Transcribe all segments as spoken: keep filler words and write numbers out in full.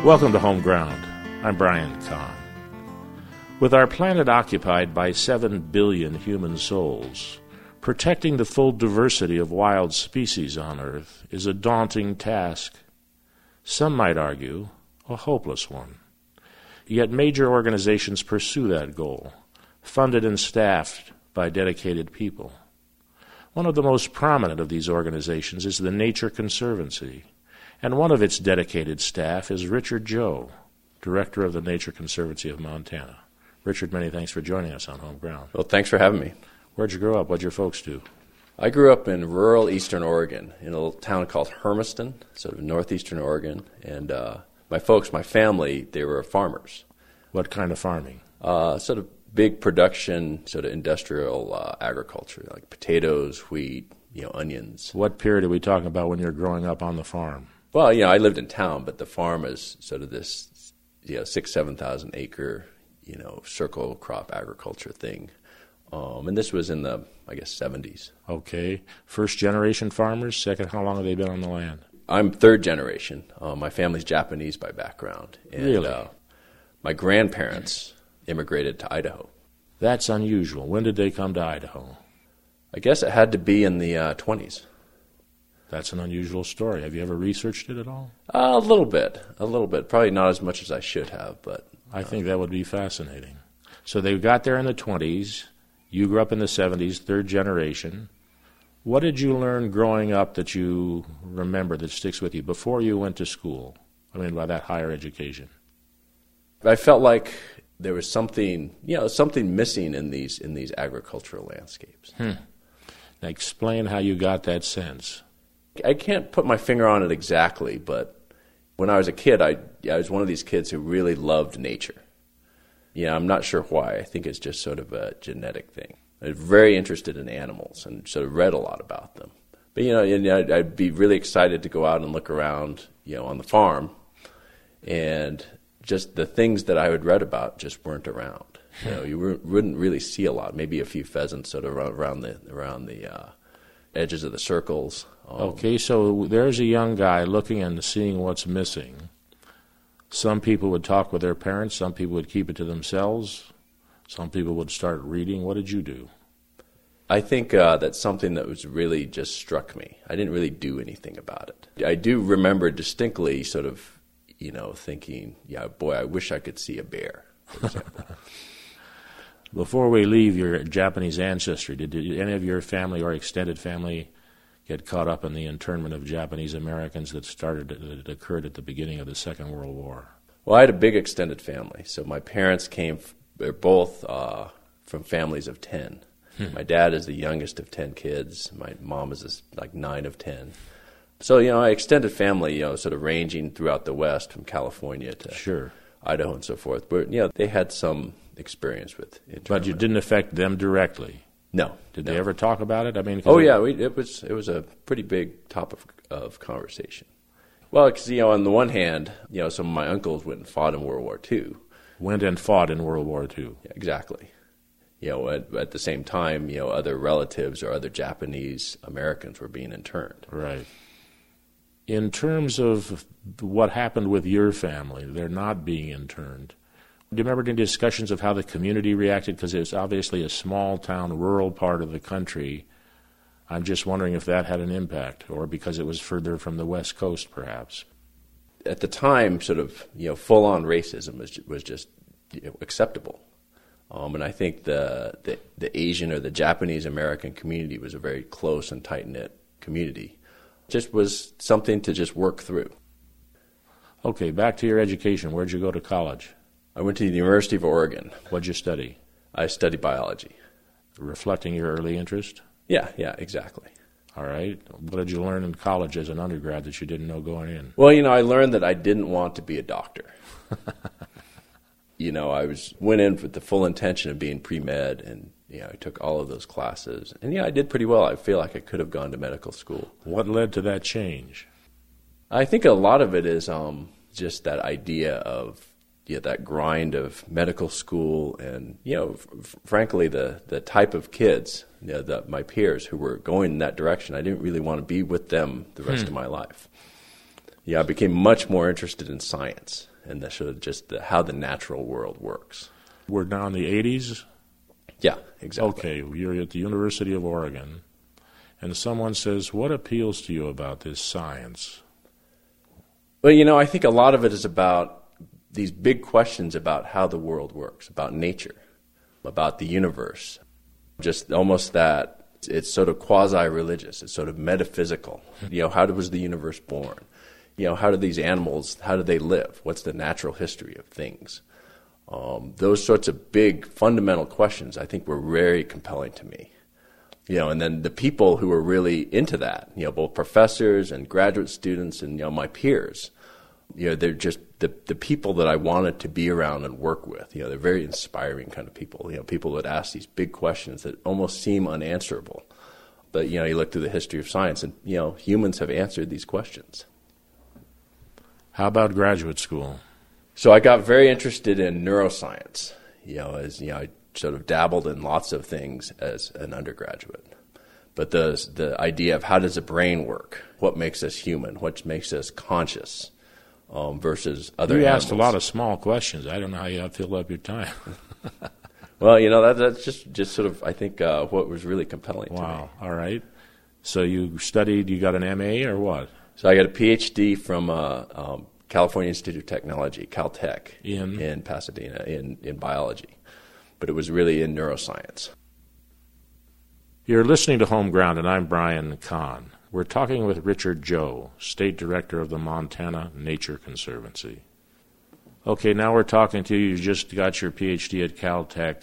Welcome to Home Ground. I'm Brian Kahn. With our planet occupied by seven billion human souls, protecting the full diversity of wild species on Earth is a daunting task. Some might argue, a hopeless one. Yet major organizations pursue that goal, funded and staffed by dedicated people. One of the most prominent of these organizations is the Nature Conservancy, and one of its dedicated staff is Richard Joe, director of the Nature Conservancy of Montana. Richard, many thanks for joining us on Home Ground. Well, thanks for having me. Where'd you grow up? What'd your folks do? I grew up in rural eastern Oregon, in a little town called Hermiston, sort of northeastern Oregon. And uh, my folks, my family, they were farmers. What kind of farming? Uh, sort of big production, sort of industrial uh, agriculture, like potatoes, wheat, you know, onions. What period are we talking about when you're growing up on the farm? Well, you know, I lived in town, but the farm is sort of this, you know, six, seven thousand acre, you know, circle crop agriculture thing. Um, and this was in the, I guess, seventies. Okay. First generation farmers? Second, how long have they been on the land? I'm third generation. Uh, my family's Japanese by background. And, really? Uh, my grandparents immigrated to Idaho. That's unusual. When did they come to Idaho? I guess it had to be in the uh, twenties. That's an unusual story. Have you ever researched it at all? Uh, a little bit, a little bit. Probably not as much as I should have, but... I think that would be fascinating. So they got there in the twenties. You grew up in the seventies, third generation. What did you learn growing up that you remember that sticks with you before you went to school? I mean, by that higher education. I felt like there was something, you know, something missing in these in these agricultural landscapes. Hmm. Now explain how you got that sense. I can't put my finger on it exactly, but when I was a kid, I, I was one of these kids who really loved nature. Yeah, I'm not sure why. I think it's just sort of a genetic thing. I was very interested in animals and sort of read a lot about them. But, you know, and I'd, I'd be really excited to go out and look around, you know, on the farm, and just the things that I had read about just weren't around. You know, you wouldn't really see a lot. Maybe a few pheasants sort of around the around the uh, edges of the circles. Um, okay, so there's a young guy looking and seeing what's missing. Some people would talk with their parents. Some people would keep it to themselves. Some people would start reading. What did you do? I think uh, that's something that was really just struck me. I didn't really do anything about it. I do remember distinctly sort of, you know, thinking, yeah, boy, I wish I could see a bear, for example. Before we leave your Japanese ancestry, did, did any of your family or extended family get caught up in the internment of Japanese Americans that started that occurred at the beginning of the Second World War? Well, I had a big extended family. So my parents came, they're both uh, from families of ten. Hmm. My dad is the youngest of ten kids. My mom is this, like nine of ten. So, you know, my extended family, you know, sort of ranging throughout the West from California to sure. Idaho and so forth. But, you know, they had some experience with internment. But you didn't affect them directly? No. Did no. they ever talk about it? I mean, oh yeah, we, it was it was a pretty big topic of, of conversation. Well, because you know, on the one hand, you know, some of my uncles went and fought in World War Two. Went and fought in World War Two. Yeah, exactly. You know, at, at the same time, you know, other relatives or other Japanese Americans were being interned. Right. In terms of what happened with your family, they're not being interned. Do you remember any discussions of how the community reacted? Because it's obviously a small-town, rural part of the country. I'm just wondering if that had an impact, or because it was further from the West Coast, perhaps. At the time, sort of, you know, full-on racism was was just, you know, acceptable. Um, and I think the, the the Asian or the Japanese American community was a very close and tight-knit community. It just was something to just work through. Okay, back to your education. Where'd you go to college? I went to the University of Oregon. What'd you study? I studied biology. Reflecting your early interest? Yeah, yeah, exactly. All right. What did you learn in college as an undergrad that you didn't know going in? Well, you know, I learned that I didn't want to be a doctor. You know, I was went in with the full intention of being pre-med, and you know, I took all of those classes. And yeah, I did pretty well. I feel like I could have gone to medical school. What led to that change? I think a lot of it is um, just that idea of yeah, that grind of medical school, and you know, f- frankly, the, the type of kids, you know, the, my peers who were going in that direction, I didn't really want to be with them the rest hmm. of my life. Yeah, I became much more interested in science and the sort of just the, how the natural world works. We're now in the eighties? Yeah, exactly. Okay, you're at the University of Oregon, and someone says, what appeals to you about this science? Well, you know, I think a lot of it is about these big questions about how the world works, about nature, about the universe. Just almost that it's sort of quasi-religious, it's sort of metaphysical. You know, how was the universe born? You know, how do these animals, how do they live? What's the natural history of things? Um, those sorts of big fundamental questions I think were very compelling to me. You know, and then the people who were really into that, you know, both professors and graduate students and, you know, my peers, you know, they're just the, the people that I wanted to be around and work with. You know, they're very inspiring kind of people, you know, people that ask these big questions that almost seem unanswerable. But, you know, you look through the history of science and, you know, humans have answered these questions. How about graduate school? So I got very interested in neuroscience, you know, as, you know, I sort of dabbled in lots of things as an undergraduate. But the the idea of how does the brain work, what makes us human, what makes us conscious, um, versus other you animals. asked a lot of small questions. I don't know how you fill up your time. Well, you know, that, that's just, just sort of, I think, uh, what was really compelling wow. to me. Wow, all right. So you studied, you got an M A or what? So I got a P H D from uh, um, California Institute of Technology, Caltech, in, in Pasadena, in, in biology. But it was really in neuroscience. You're listening to Home Ground, and I'm Brian Kahn. We're talking with Richard Joe, State Director of the Montana Nature Conservancy. Okay, now we're talking to you. You just got your P H D at Caltech.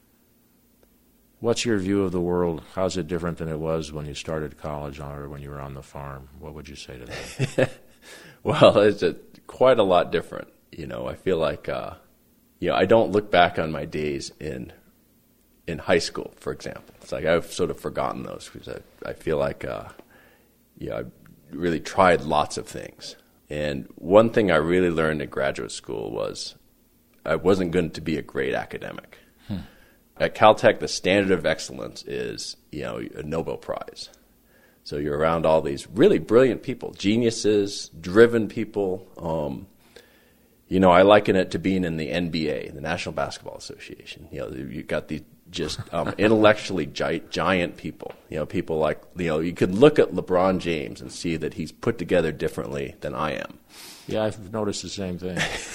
What's your view of the world? How's it different than it was when you started college or when you were on the farm? What would you say to that? Well, it's a, quite a lot different. You know, I feel like, uh, you know, I don't look back on my days in in high school, for example. It's like I've sort of forgotten those because I, I feel like, uh, you know, I really tried lots of things. And one thing I really learned in graduate school was I wasn't going to be a great academic. Hmm. At Caltech, the standard of excellence is, you know, a Nobel Prize. So you're around all these really brilliant people, geniuses, driven people. Um, you know, I liken it to being in the N B A, the National Basketball Association. You know, you've got these just um, intellectually gi- giant people. You know, people like, you know, you could look at LeBron James and see that he's put together differently than I am. Yeah, I've noticed the same thing.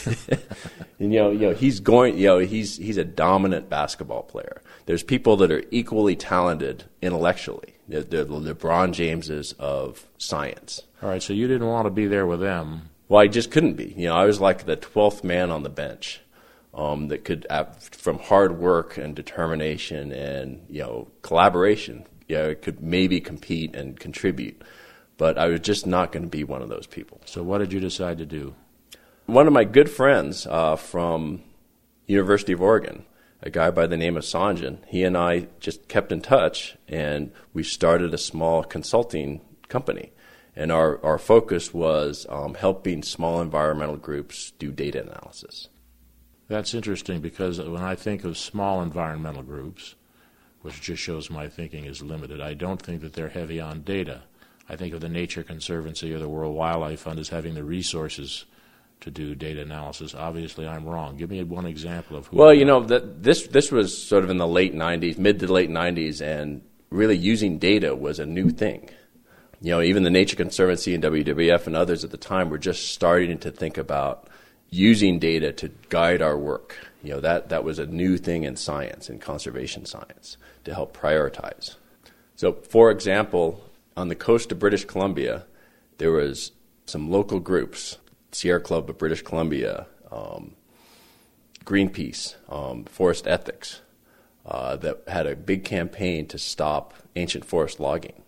And, you know, you know, he's going, you know, he's he's a dominant basketball player. There's people that are equally talented intellectually. They're, they're the LeBron Jameses of science. All right, so you didn't want to be there with them. Well, I just couldn't be. You know, I was like the twelfth man on the bench um, that could, uh, from hard work and determination and, you know, collaboration, you know, could maybe compete and contribute. But I was just not going to be one of those people. So what did you decide to do? One of my good friends uh, from University of Oregon, a guy by the name of Sanjan, he and I just kept in touch, and we started a small consulting company. And our, our focus was um, helping small environmental groups do data analysis. That's interesting because when I think of small environmental groups, which just shows my thinking is limited, I don't think that they're heavy on data. I think of the Nature Conservancy or the World Wildlife Fund as having the resources to do data analysis. Obviously, I'm wrong. Give me one example of who. Well, you know, that this this was sort of in the late nineties, mid to late nineties, and really using data was a new thing. You know, even the Nature Conservancy and W W F and others at the time were just starting to think about using data to guide our work. You know, that, that was a new thing in science, in conservation science, to help prioritize. So, for example, on the coast of British Columbia, there was some local groups, Sierra Club of British Columbia, um, Greenpeace, um, Forest Ethics, uh, that had a big campaign to stop ancient forest logging.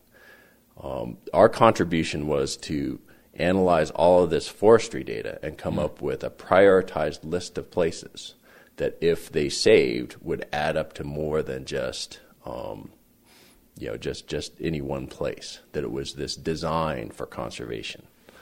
Um, our contribution was to analyze all of this forestry data and come mm. up with a prioritized list of places that, if they saved, would add up to more than just um, you know, just, just any one place, that it was this design for conservation.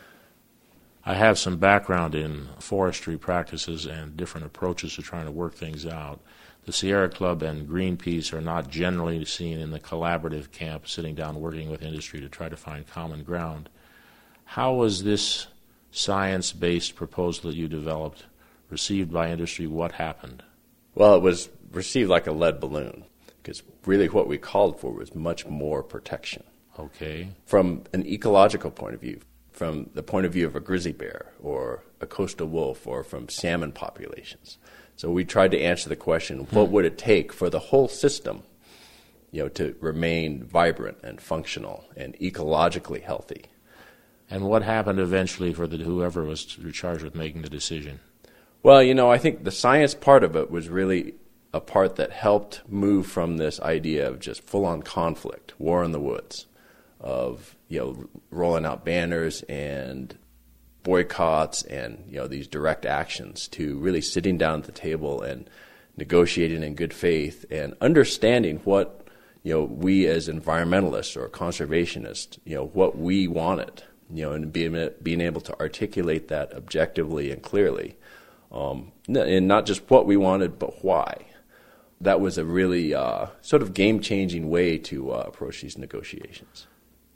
I have some background in forestry practices and different approaches to trying to work things out. The Sierra Club and Greenpeace are not generally seen in the collaborative camp, sitting down working with industry to try to find common ground. How was this science-based proposal that you developed received by industry, what happened? Well, it was received like a lead balloon, because really what we called for was much more protection. Okay. From an ecological point of view, from the point of view of a grizzly bear or a coastal wolf or from salmon populations. So we tried to answer the question, what would it take for the whole system, you know, to remain vibrant and functional and ecologically healthy? And what happened eventually for the, whoever was charged with making the decision? Well, you know, I think the science part of it was really a part that helped move from this idea of just full-on conflict, war in the woods, of, you know, rolling out banners and boycotts and, you know, these direct actions, to really sitting down at the table and negotiating in good faith and understanding what, you know, we as environmentalists or conservationists, you know, what we wanted, you know, and being, being able to articulate that objectively and clearly. Um, and not just what we wanted, but why. That was a really uh, sort of game-changing way to uh, approach these negotiations.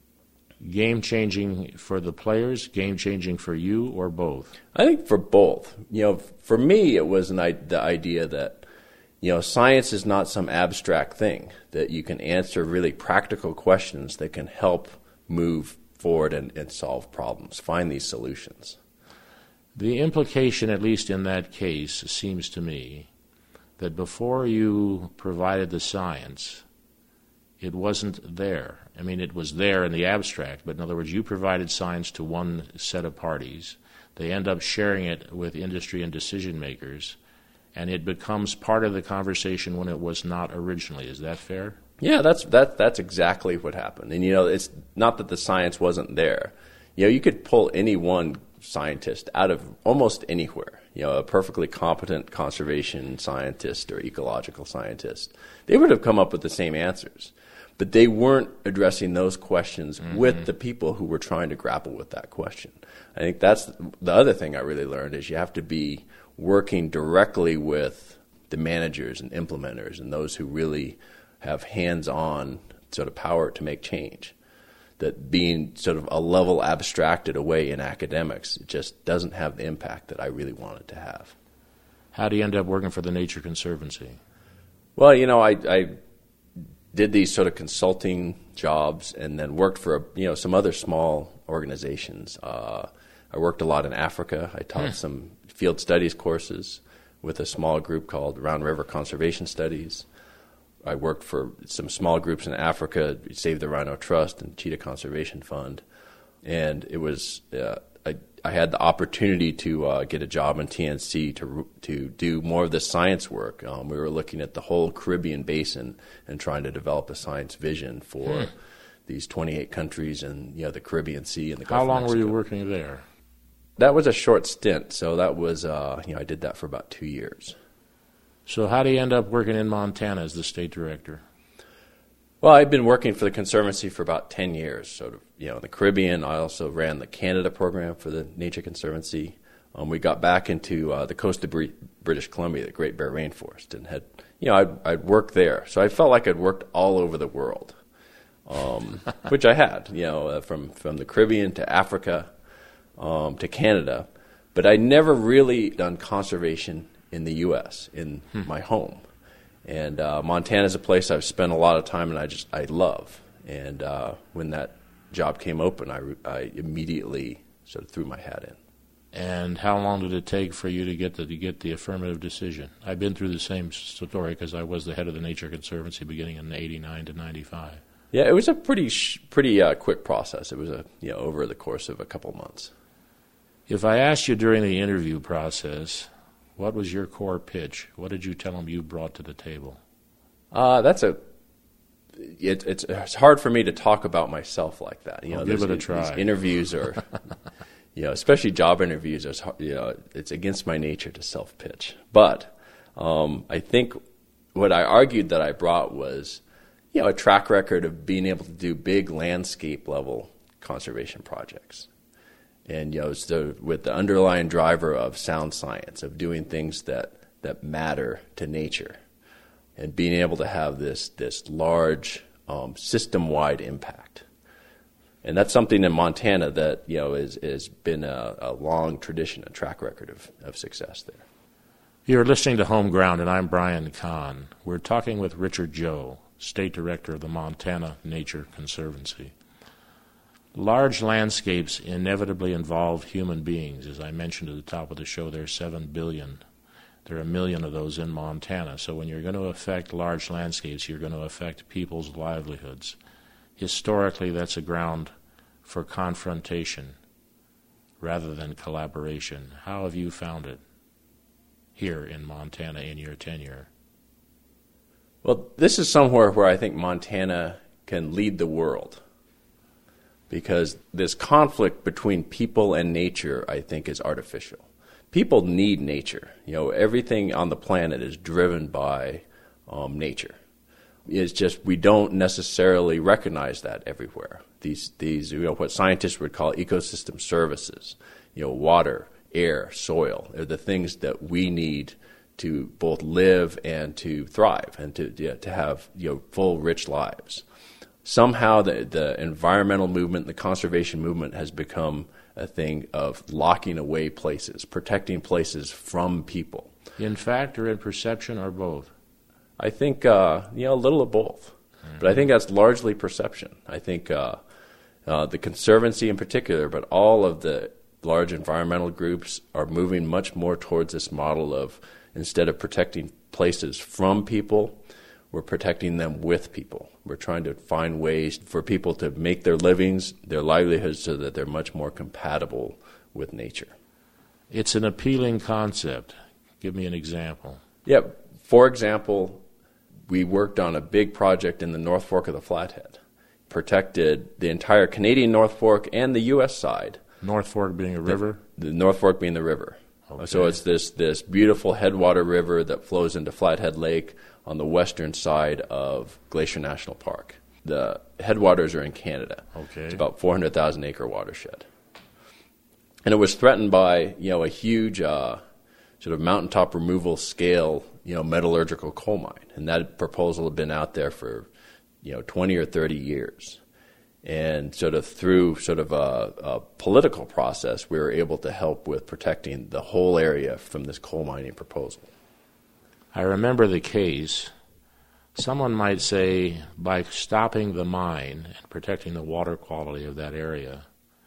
Game-changing for the players, game-changing for you, or both? I think for both. You know, for me, it was an, the idea that, you know, science is not some abstract thing, that you can answer really practical questions that can help move forward and, and solve problems, find these solutions. The implication, at least in that case, seems to me that before you provided the science, it wasn't there. I mean, it was there in the abstract, but in other words, you provided science to one set of parties. They end up sharing it with industry and decision makers, and it becomes part of the conversation when it was not originally. Is that fair? Yeah, that's that that's exactly what happened. And, you know, it's not that the science wasn't there. You know, you could pull any one scientist out of almost anywhere, you know, a perfectly competent conservation scientist or ecological scientist. They would have come up with the same answers, but they weren't addressing those questions mm-hmm. with the people who were trying to grapple with that question. I think that's the other thing I really learned, is you have to be working directly with the managers and implementers and those who really have hands-on sort of power to make change. That being sort of a level abstracted away in academics, it just doesn't have the impact that I really wanted to have. How do you end up working for the Nature Conservancy? Well, you know, I, I did these sort of consulting jobs and then worked for, you know, some other small organizations. Uh, I worked a lot in Africa. I taught hmm. some field studies courses with a small group called Round River Conservation Studies. I worked for some small groups in Africa, Save the Rhino Trust and Cheetah Conservation Fund. And it was, uh, I, I had the opportunity to uh, get a job in T N C to to do more of the science work. Um, we were looking at the whole Caribbean basin and trying to develop a science vision for hmm. these twenty-eight countries and, you know, the Caribbean Sea and the Gulf How of long Mexico. were you working there? That was a short stint. So that was, uh, you know, I did that for about two years. So how do you end up working in Montana as the state director? Well, I've been working for the Conservancy for about ten years. Sort of, you know, in the Caribbean. I also ran the Canada program for the Nature Conservancy. Um, we got back into uh, the coast of Br- British Columbia, the Great Bear Rainforest, and had, you know, I'd, I'd worked there. So I felt like I'd worked all over the world, um, which I had, you know, uh, from, from the Caribbean to Africa um, to Canada. But I'd never really done conservation in the U S, in hmm. my home. And uh, Montana is a place I've spent a lot of time and I just, I love. And uh, when that job came open, I, I immediately sort of threw my hat in. And how long did it take for you to get the, to get the affirmative decision? I've been through the same story because I was the head of the Nature Conservancy beginning in eighty-nine to ninety-five. Yeah, it was a pretty sh- pretty uh, quick process. It was a you know over the course of a couple months. If I asked you during the interview process, what was your core pitch? What did you tell them you brought to the table? Uh, that's a. It, it's it's hard for me to talk about myself like that. You know, I'll give it a try. These interviews are, you know, especially job interviews. Are, you know, it's against my nature to self pitch. But um, I think what I argued that I brought was, you know, a track record of being able to do big landscape level conservation projects. And, you know, so with the underlying driver of sound science, of doing things that, that matter to nature, and being able to have this this large um, system-wide impact. And that's something in Montana that, you know, is has been a, a long tradition, a track record of, of success there. You're listening to Home Ground, and I'm Brian Kahn. We're talking with Richard Joe, State Director of the Montana Nature Conservancy. Large landscapes inevitably involve human beings. As I mentioned at the top of the show, there are seven billion. There are a million of those in Montana. So when you're going to affect large landscapes, you're going to affect people's livelihoods. Historically, that's a ground for confrontation rather than collaboration. How have you found it here in Montana in your tenure? Well, this is somewhere where I think Montana can lead the world, because this conflict between people and nature, I think, is artificial. People need nature. You know, everything on the planet is driven by um, nature. It's just we don't necessarily recognize that everywhere. These, these, you know, what scientists would call ecosystem services, you know, water, air, soil, are the things that we need to both live and to thrive and to yeah, to have, you know, full, rich lives. Somehow the the environmental movement, the conservation movement, has become a thing of locking away places, protecting places from people. In fact, or in perception, or both? I think, uh, you know, a little of both. Mm-hmm. But I think that's largely perception. I think uh, uh, the Conservancy in particular, but all of the large environmental groups are moving much more towards this model of, instead of protecting places from people, we're protecting them with people. We're trying to find ways for people to make their livings, their livelihoods, so that they're much more compatible with nature. It's an appealing concept. Give me an example. Yeah, for example, we worked on a big project in the North Fork of the Flathead, protected the entire Canadian North Fork and the U S side. North Fork being a river? The, the North Fork being the river. Okay. So it's this, this beautiful headwater river that flows into Flathead Lake on the western side of Glacier National Park. The headwaters are in Canada. Okay. It's about four hundred thousand acre watershed. And it was threatened by, you know, a huge uh, sort of mountaintop removal scale, you know, metallurgical coal mine. And that proposal had been out there for, you know, twenty or thirty years. And sort of through sort of a, a political process, we were able to help with protecting the whole area from this coal mining proposal. I remember the case. Someone might say, by stopping the mine and protecting the water quality of that area,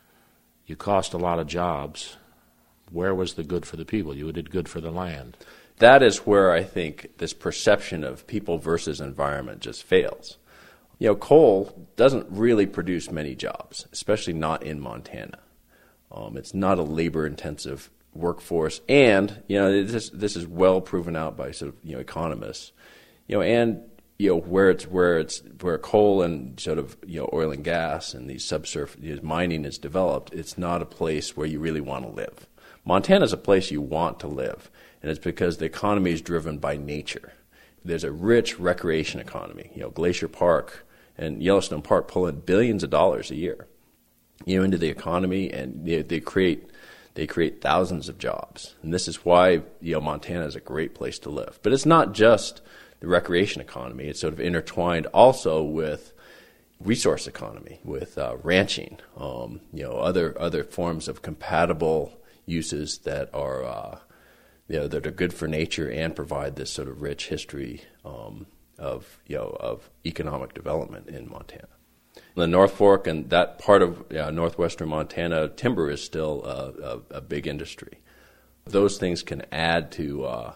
you cost a lot of jobs. Where was the good for the people? You did good for the land. That is where I think this perception of people versus environment just fails. You know, coal doesn't really produce many jobs, especially not in Montana. Um, it's not a labor-intensive workforce, and you know this this is well proven out by sort of you know economists. You know, and you know where it's where it's where coal and sort of you know oil and gas and these subsurface you know, mining is developed. It's not a place where you really want to live. Montana is a place you want to live, and it's because the economy is driven by nature. There's a rich recreation economy. You know, Glacier Park and Yellowstone Park pull in billions of dollars a year, you know, into the economy, and they, they create they create thousands of jobs. And this is why you know Montana is a great place to live. But it's not just the recreation economy; it's sort of intertwined also with resource economy, with uh, ranching, um, you know, other other forms of compatible uses that are. Uh, You know, that are good for nature and provide this sort of rich history um, of you know of economic development in Montana. The North Fork and that part of uh, northwestern Montana, timber is still a, a, a big industry. Those things can add to uh,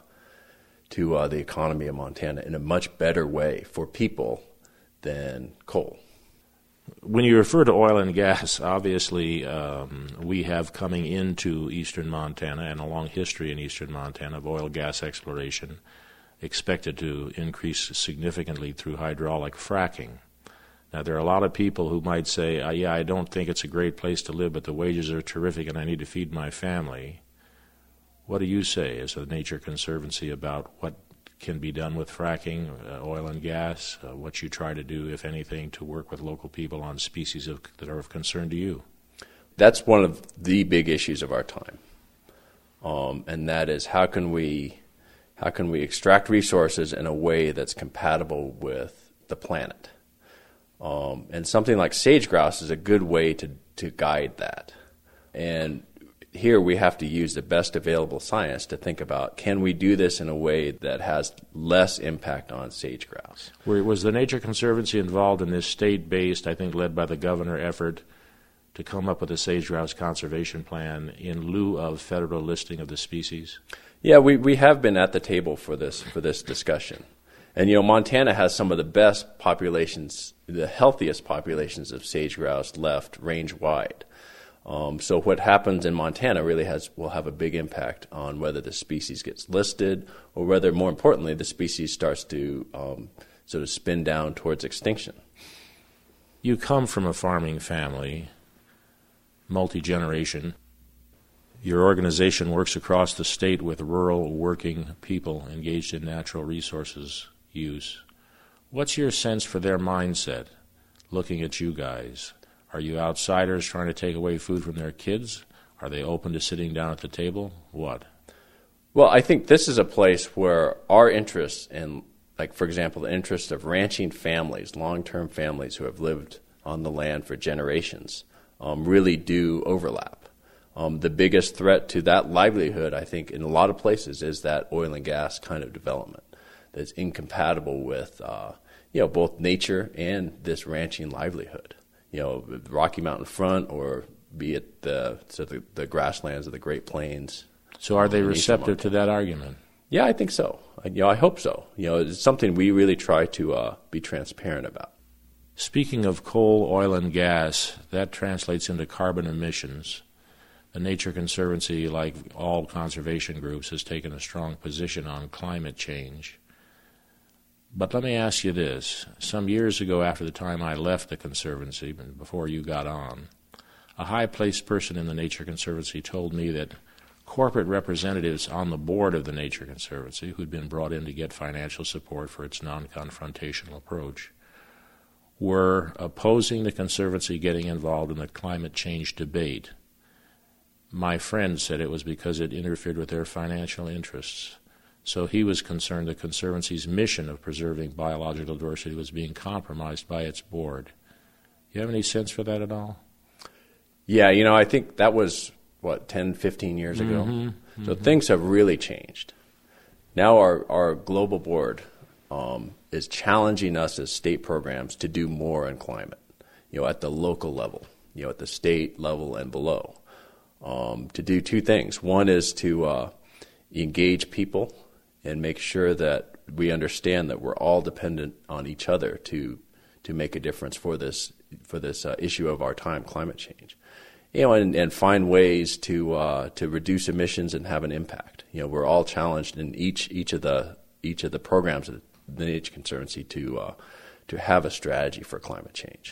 to uh, the economy of Montana in a much better way for people than coal. When you refer to oil and gas, obviously um, we have coming into eastern Montana and a long history in eastern Montana of oil gas exploration expected to increase significantly through hydraulic fracking. Now, there are a lot of people who might say, uh, yeah, I don't think it's a great place to live, but the wages are terrific and I need to feed my family. What do you say as a Nature Conservancy about what can be done with fracking, uh, oil and gas, uh, what you try to do, if anything, to work with local people on species of, that are of concern to you? That's one of the big issues of our time, um, and that is how can we how can we extract resources in a way that's compatible with the planet? Um, and something like sage grouse is a good way to, to guide that. And here we have to use the best available science to think about, can we do this in a way that has less impact on sage grouse? Was the Nature Conservancy involved in this state-based, I think led by the governor, effort to come up with a sage grouse conservation plan in lieu of federal listing of the species? Yeah, we, we have been at the table for this for this discussion. And, you know, Montana has some of the best populations, the healthiest populations of sage grouse left range-wide. Um, so what happens in Montana really has will have a big impact on whether the species gets listed or whether, more importantly, the species starts to um, sort of spin down towards extinction. You come from a farming family, multi-generation. Your organization works across the state with rural working people engaged in natural resources use. What's your sense for their mindset, looking at you guys? Are you outsiders trying to take away food from their kids? Are they open to sitting down at the table? What? Well, I think this is a place where our interests in, like, for example, the interests of ranching families, long-term families who have lived on the land for generations, um, really do overlap. Um, the biggest threat to that livelihood, I think, in a lot of places is that oil and gas kind of development that's incompatible with, uh, you know, both nature and this ranching livelihood. You know, the Rocky Mountain front, or be it the so the, the grasslands of the Great Plains. So, are they receptive to that argument? Yeah, I think so. I, you know, I hope so. You know, it's something we really try to uh, be transparent about. Speaking of coal, oil, and gas, that translates into carbon emissions. The Nature Conservancy, like all conservation groups, has taken a strong position on climate change. But let me ask you this. Some years ago, after the time I left the Conservancy, before you got on, a high-placed person in the Nature Conservancy told me that corporate representatives on the board of the Nature Conservancy, who'd been brought in to get financial support for its non-confrontational approach, were opposing the Conservancy getting involved in the climate change debate. My friend said it was because it interfered with their financial interests. So he was concerned the Conservancy's mission of preserving biological diversity was being compromised by its board. You have any sense for that at all? Yeah, you know, I think that was, what, ten, fifteen years ago? Mm-hmm, so mm-hmm. Things have really changed. Now our, our global board um, is challenging us as state programs to do more on climate, you know, at the local level, you know, at the state level and below, um, to do two things. One is to uh, engage people and make sure that we understand that we're all dependent on each other to to make a difference for this for this uh, issue of our time, climate change. You know, and, and find ways to uh, to reduce emissions and have an impact. You know, we're all challenged in each each of the each of the programs of the Nature Conservancy to uh, to have a strategy for climate change.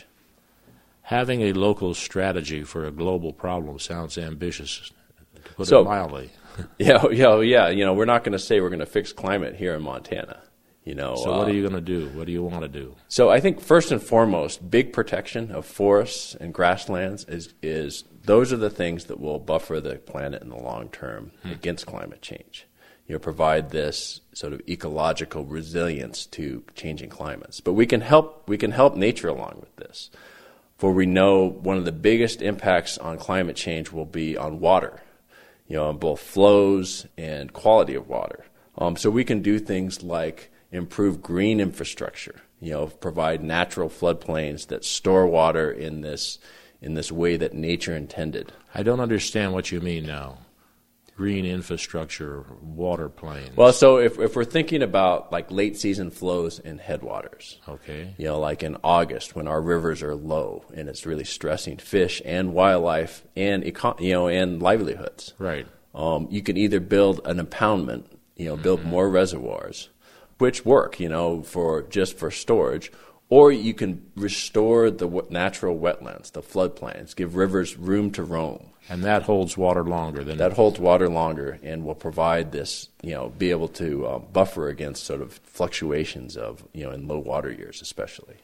Having a local strategy for a global problem sounds ambitious, to put so, it mildly. Yeah, yeah, yeah. You know, we're not going to say we're going to fix climate here in Montana. You know. So uh, what are you going to do? What do you want to do? So I think first and foremost, big protection of forests and grasslands is is those are the things that will buffer the planet in the long term hmm. against climate change. You know, provide this sort of ecological resilience to changing climates. But we can help we can help nature along with this. For we know one of the biggest impacts on climate change will be on water. You know, on both flows and quality of water. Um, so we can do things like improve green infrastructure, you know, provide natural floodplains that store water in this in this way that nature intended. I don't understand what you mean now. Green infrastructure, water plains. Well, so if if we're thinking about like late season flows in headwaters, okay, you know, like in August when our rivers are low and it's really stressing fish and wildlife and econ- you know and livelihoods. Right. Um, you can either build an impoundment, you know, build mm-hmm. more reservoirs, which work, you know, for just for storage, or you can restore the w- natural wetlands, the floodplains, give rivers room to roam. And that holds water longer than that holds water longer, and will provide this, you know, be able to uh, buffer against sort of fluctuations of, you know, in low water years, especially.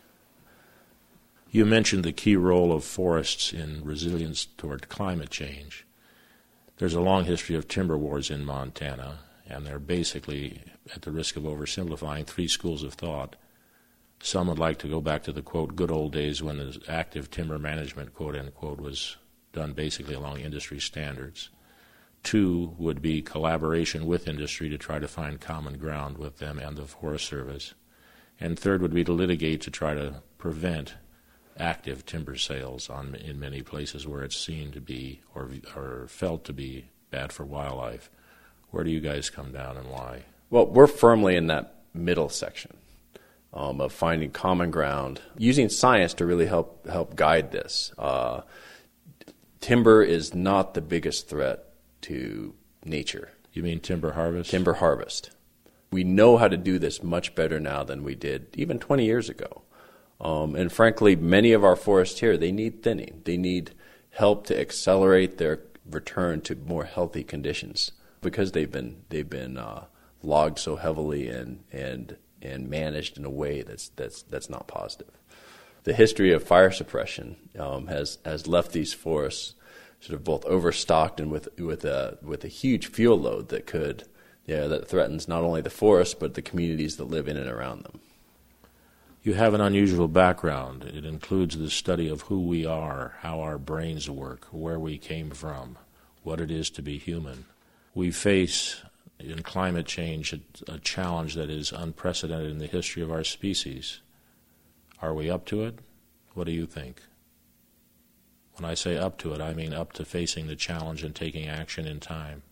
You mentioned the key role of forests in resilience toward climate change. There's a long history of timber wars in Montana, and they're basically, at the risk of oversimplifying, three schools of thought. Some would like to go back to the, quote, good old days when the active timber management, quote, end quote, was done basically along industry standards. Two would be collaboration with industry to try to find common ground with them and the Forest Service. And third would be to litigate to try to prevent active timber sales on, in many places where it's seen to be or, or felt to be bad for wildlife. Where do you guys come down and why? Well, we're firmly in that middle section um, of finding common ground, using science to really help help guide this. Uh, timber is not the biggest threat to nature. You mean timber harvest? Timber harvest. We know how to do this much better now than we did even twenty years ago. Um, and frankly, many of our forests here, they need thinning. They need help to accelerate their return to more healthy conditions because they've been they've been uh, logged so heavily and and and managed in a way that's that's that's not positive. The history of fire suppression um, has has left these forests sort of both overstocked and with with a with a huge fuel load that could, yeah, that threatens not only the forest but the communities that live in and around them. You have an unusual background. It includes the study of who we are, how our brains work, where we came from, what it is to be human. We face in climate change a, a challenge that is unprecedented in the history of our species. Are we up to it? What do you think? When I say up to it, I mean up to facing the challenge and taking action in time.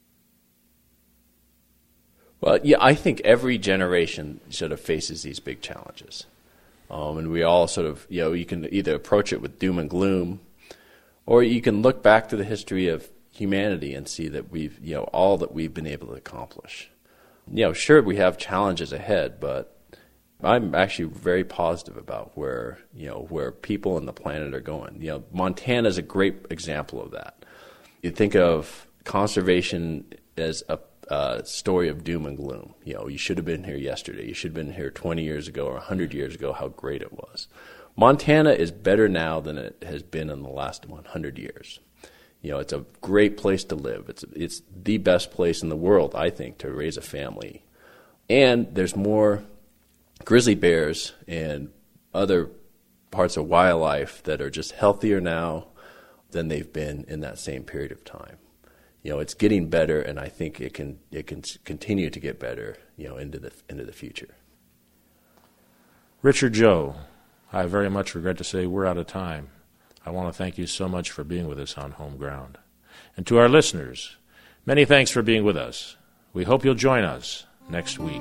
Well, yeah, I think every generation sort of faces these big challenges. Um, and we all sort of, you know, you can either approach it with doom and gloom, or you can look back to the history of humanity and see that we've, you know, all that we've been able to accomplish. You know, sure, we have challenges ahead, but I'm actually very positive about where, you know, where people and the planet are going. You know, Montana is a great example of that. You think of conservation as a uh, story of doom and gloom. You know, you should have been here yesterday. You should have been here twenty years ago or one hundred years ago, how great it was. Montana is better now than it has been in the last one hundred years. You know, it's a great place to live. It's it's the best place in the world, I think, to raise a family. And there's more grizzly bears and other parts of wildlife that are just healthier now than they've been in that same period of time. You know, it's getting better, and I think it can it can continue to get better, you know, into the into the future. Richard Joe, I very much regret to say we're out of time. I want to thank you so much for being with us on Home Ground. And to our listeners, many thanks for being with us. We hope you'll join us next week.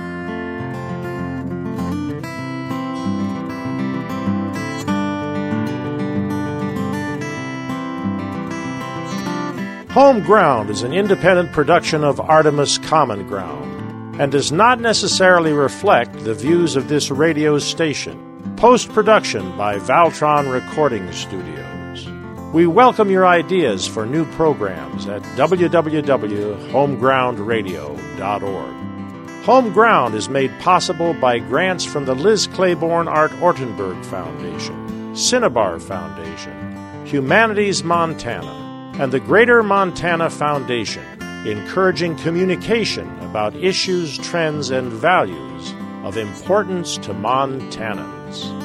Home Ground is an independent production of Artemis Common Ground and does not necessarily reflect the views of this radio station. Post-production by Valtron Recording Studios. We welcome your ideas for new programs at w w w dot home ground radio dot org. Home Ground is made possible by grants from the Liz Claiborne Art Ortenberg Foundation, Cinnabar Foundation, Humanities Montana, and the Greater Montana Foundation, encouraging communication about issues, trends, and values of importance to Montanans.